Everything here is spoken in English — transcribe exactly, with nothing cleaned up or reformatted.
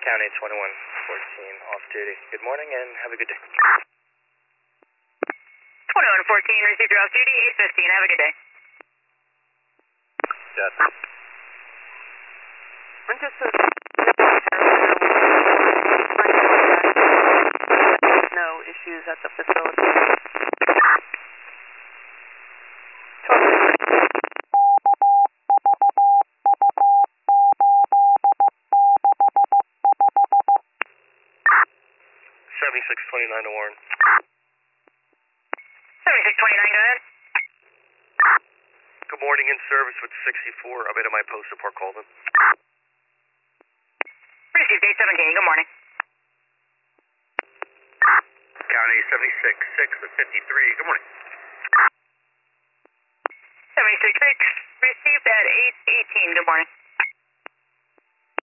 County twenty-one fourteen, off duty. Good morning and have a good day. twenty-one fourteen, received your off duty, eight fifteen, have a good day. Death. I'm just so no issues at the facility. seventy-six twenty-nine to Warren. seventy-six twenty-nine, go ahead. Good morning, in service with sixty-four. I'm at my post at Port Colvin. Received eight seventeen, good morning. County seventy-six six with fifty-three. Good morning. seventy-six six, received at eight eighteen, good morning.